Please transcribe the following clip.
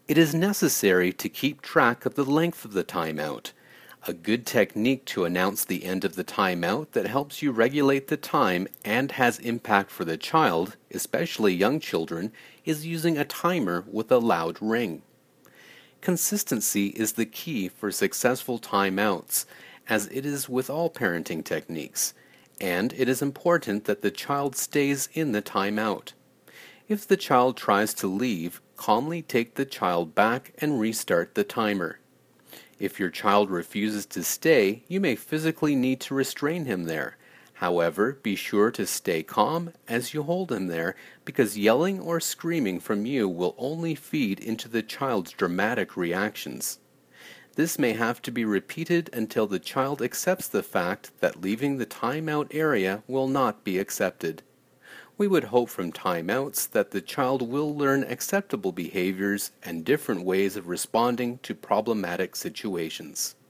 It is necessary to keep track of the length of the timeout. A good technique to announce the end of the timeout that helps you regulate the time and has impact for the child, especially young children, is using a timer with a loud ring. Consistency is the key for successful timeouts, as it is with all parenting techniques, and it is important that the child stays in the timeout. If the child tries to leave, calmly take the child back and restart the timer. If your child refuses to stay, you may physically need to restrain him there. However, be sure to stay calm as you hold him there, because yelling or screaming from you will only feed into the child's dramatic reactions. This may have to be repeated until the child accepts the fact that leaving the timeout area will not be accepted. We would hope from timeouts that the child will learn acceptable behaviors and different ways of responding to problematic situations.